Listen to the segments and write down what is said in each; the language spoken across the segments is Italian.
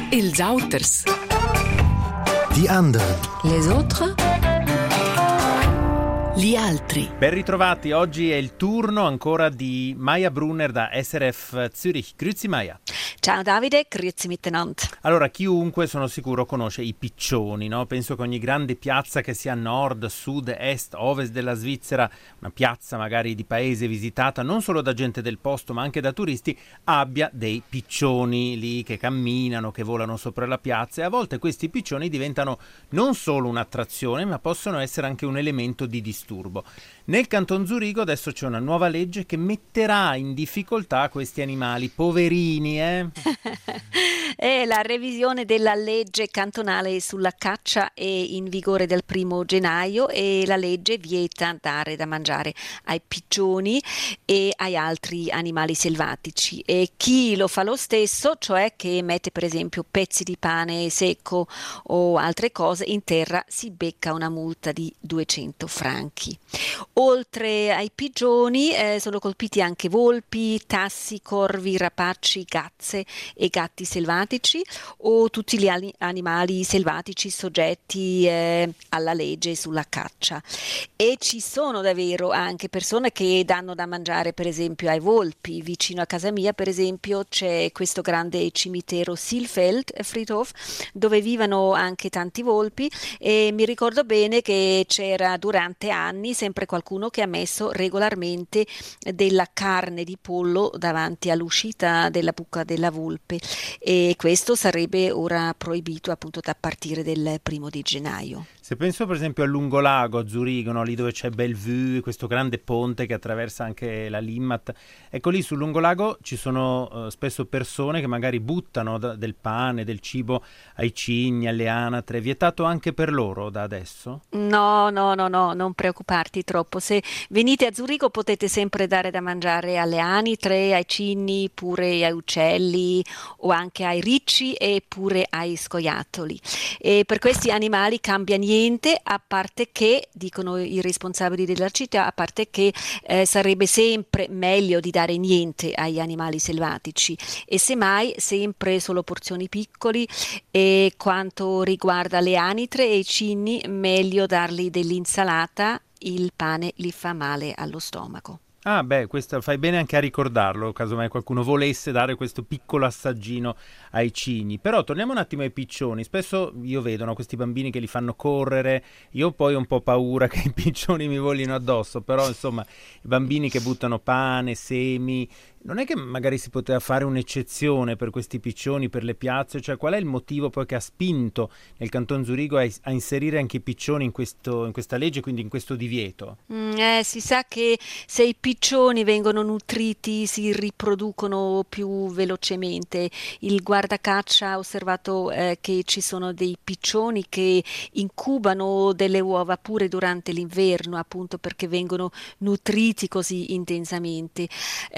Els auters. Die anderen. Les autres. Gli altri. Ben ritrovati, oggi è il turno ancora di Maja Brunner da SRF Zürich. Grüezi Maja. Ciao Davide, grüezi miteinander. Allora, chiunque sono sicuro conosce i piccioni, no? Penso che ogni grande piazza che sia a nord, sud, est, ovest della Svizzera, una piazza magari di paese visitata non solo da gente del posto ma anche da turisti, abbia dei piccioni lì che camminano, che volano sopra la piazza, e a volte questi piccioni diventano non solo un'attrazione ma possono essere anche un elemento di disturbo. Nel Canton Zurigo adesso c'è una nuova legge che metterà in difficoltà questi animali, poverini, È la revisione della legge cantonale sulla caccia è in vigore dal 1 gennaio e la legge vieta dare da mangiare ai piccioni e ai altri animali selvatici, e chi lo fa lo stesso, cioè che mette per esempio pezzi di pane secco o altre cose in terra, si becca una multa di 200 franchi. Oltre ai pigioni sono colpiti anche volpi, tassi, corvi, rapacci, gazze e gatti selvatici o tutti gli animali selvatici soggetti alla legge sulla caccia. E ci sono davvero anche persone che danno da mangiare per esempio ai volpi. Vicino a casa mia per esempio c'è questo grande cimitero Silfeld Friedhof dove vivono anche tanti volpi, e mi ricordo bene che c'era durante anni sempre qualcuno che ha messo regolarmente della carne di pollo davanti all'uscita della buca della volpe, e questo sarebbe ora proibito appunto da partire del 1 gennaio. Se penso per esempio a Lungolago, a Zurigo, no? Lì dove c'è Bellevue, questo grande ponte che attraversa anche la Limmat, ecco lì sul Lungolago ci sono spesso persone che magari buttano del pane, del cibo ai cigni, alle anatre. È vietato anche per loro da adesso? No, non preoccuparti troppo. Se venite a Zurigo potete sempre dare da mangiare alle anitre, ai cigni, pure ai uccelli o anche ai ricci e pure ai scoiattoli. E per questi animali cambia niente, a parte che, dicono i responsabili della città, a parte che sarebbe sempre meglio di dare niente agli animali selvatici, e semmai sempre solo porzioni piccoli, e quanto riguarda le anitre e i cigni meglio dargli dell'insalata, il pane gli fa male allo stomaco. Ah beh, questo fai bene anche a ricordarlo, casomai qualcuno volesse dare questo piccolo assaggino ai cigni. Però torniamo un attimo ai piccioni. Spesso io vedo, no, questi bambini che li fanno correre, io poi ho un po' paura che i piccioni mi volino addosso, però insomma i bambini che buttano pane, semi, non è che magari si poteva fare un'eccezione per questi piccioni, per le piazze? Cioè qual è il motivo poi che ha spinto nel Canton Zurigo a inserire anche i piccioni in questa legge, quindi in questo divieto? Si sa che se i piccioni vengono nutriti si riproducono più velocemente. Il guardacaccia ha osservato che ci sono dei piccioni che incubano delle uova pure durante l'inverno, appunto perché vengono nutriti così intensamente.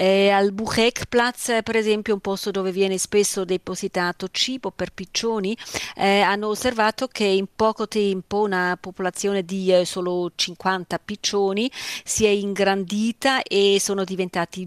Al Buchekplatz, per esempio, un posto dove viene spesso depositato cibo per piccioni, hanno osservato che in poco tempo una popolazione di solo 50 piccioni si è ingrandita e sono diventati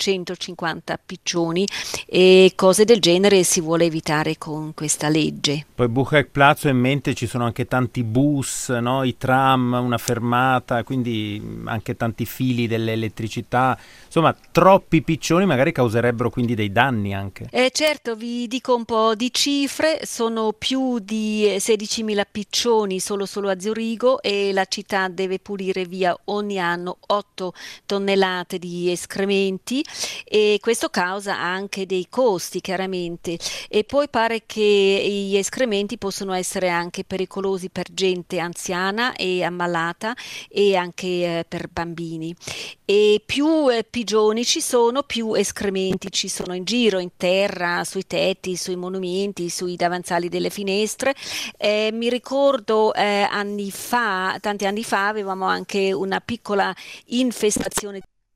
250 piccioni, e cose del genere si vuole evitare con questa legge. Poi Buchekplatz, ho in mente, ci sono anche tanti bus, no? I tram, una fermata, quindi anche tanti fili dell'elettricità, insomma troppi piccioni magari causerebbero quindi dei danni anche. Certo, vi dico un po' di cifre: sono più di 16.000 piccioni solo a Zurigo, e la città deve pulire via ogni anno 8 tonnellate di escrementi, e questo causa anche dei costi chiaramente, e poi pare che gli escrementi possono essere anche pericolosi per gente anziana e ammalata, e anche per bambini. E più pigioni ci sono, più escrementi ci sono in giro, in terra, sui tetti, sui monumenti, sui davanzali delle finestre. Mi ricordo tanti anni fa avevamo anche una piccola infestazione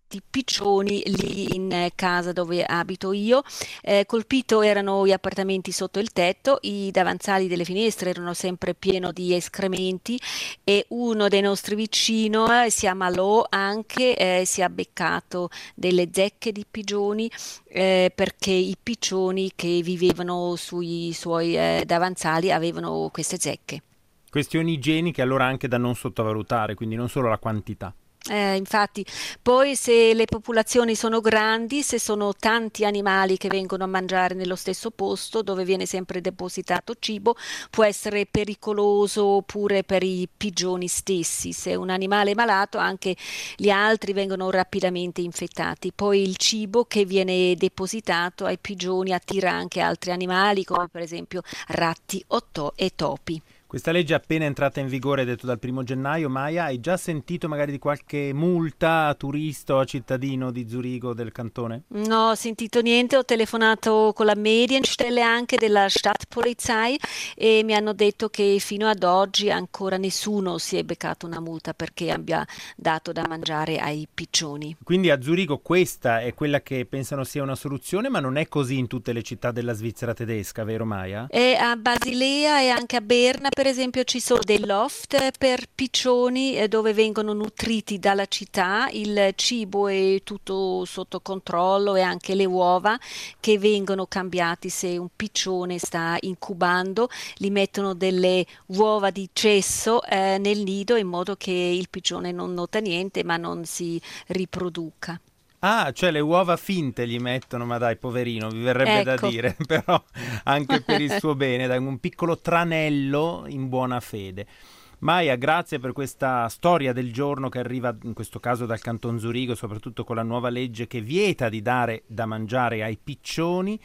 piccioni lì in casa dove abito io. Colpito erano gli appartamenti sotto il tetto, i davanzali delle finestre erano sempre pieno di escrementi e uno dei nostri vicini si ammalò anche, si è beccato delle zecche di pigioni perché i piccioni che vivevano sui suoi davanzali avevano queste zecche. Questioni igieniche allora anche da non sottovalutare, quindi non solo la quantità. Infatti, poi se le popolazioni sono grandi, se sono tanti animali che vengono a mangiare nello stesso posto dove viene sempre depositato cibo, può essere pericoloso pure per i pigioni stessi. Se un animale è malato, anche gli altri vengono rapidamente infettati. Poi il cibo che viene depositato ai pigioni attira anche altri animali, come per esempio ratti e topi. Questa legge è appena entrata in vigore, detto dal 1 gennaio. Maya, hai già sentito magari di qualche multa a turista o a cittadino di Zurigo, del cantone? No, ho sentito niente, ho telefonato con la Medienstelle anche della Stadtpolizei e mi hanno detto che fino ad oggi ancora nessuno si è beccato una multa perché abbia dato da mangiare ai piccioni. Quindi a Zurigo questa è quella che pensano sia una soluzione, ma non è così in tutte le città della Svizzera tedesca, vero Maya? E a Basilea e anche a Berna, per esempio, ci sono dei loft per piccioni dove vengono nutriti dalla città, il cibo è tutto sotto controllo e anche le uova che vengono cambiati se un piccione sta incubando, gli mettono delle uova di cesso nel nido in modo che il piccione non nota niente ma non si riproduca. Ah, cioè le uova finte gli mettono, ma dai, poverino, vi verrebbe da dire, però anche per il suo bene, dai, un piccolo tranello in buona fede. Maya, grazie per questa storia del giorno che arriva in questo caso dal Canton Zurigo, soprattutto con la nuova legge che vieta di dare da mangiare ai piccioni,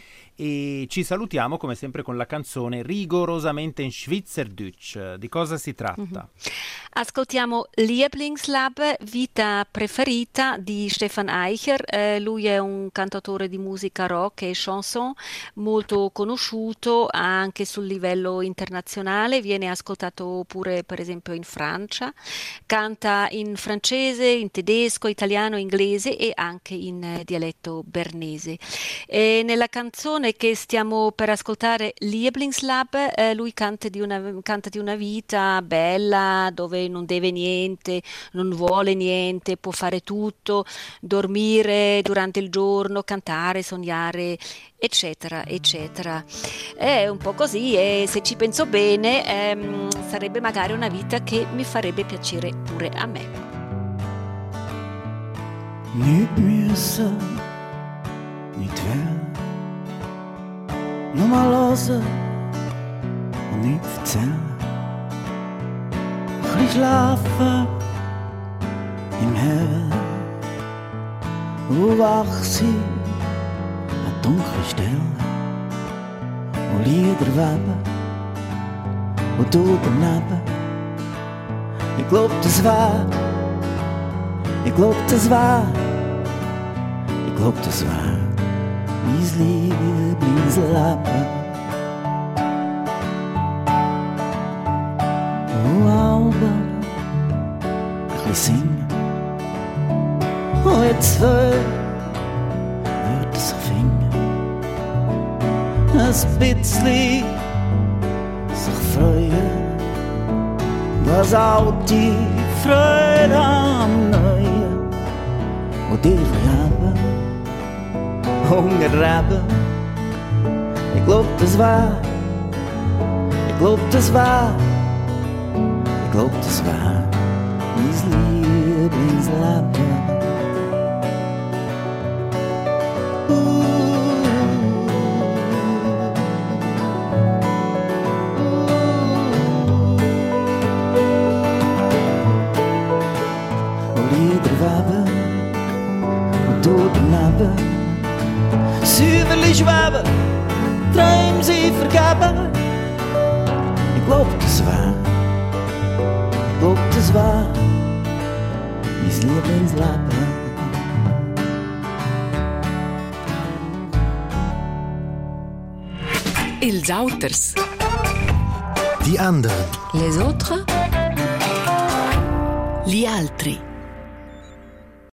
e ci salutiamo come sempre con la canzone rigorosamente in Schweizerdeutsch. Di cosa si tratta? Ascoltiamo Lieblingslab, vita preferita di Stefan Eicher. Lui è un cantautore di musica rock e chanson molto conosciuto anche sul livello internazionale, viene ascoltato pure per esempio in Francia, canta in francese, in tedesco, italiano, inglese e anche in dialetto bernese. E nella canzone che stiamo per ascoltare, Lieblingslab, lui canta di una vita bella dove non deve niente, non vuole niente, può fare tutto, dormire durante il giorno, cantare, sognare, eccetera, eccetera. È un po' così e se ci penso bene sarebbe magari una vita che mi farebbe piacere pure a me. Niet müssen, niet wel. Nur mal hören und nicht erzählen. Ein bisschen schlafen im Himmel und wach sein an dunklen Stellen und Lieder weben und du daneben. Ich glaub, das war, ich glaub, das war, ich glaub, das war mein Lieblingsleben. Und Alben ein bisschen singen. Und jetzt wird sich finden. Ein bisschen sich freuen. Was alte Freude am Neuen. Und ich habe Hunger haben. Ich glaub, das war, ich glaub, das war, ich glaub, das war mein Lieblingsleben. Und Lieder weben und du daneben. Süberli schweben, Träume sie vergeben. Ich glaub, das war mein Lieblingsleben. Els auters. Die anderen. Les autres. Gli altri.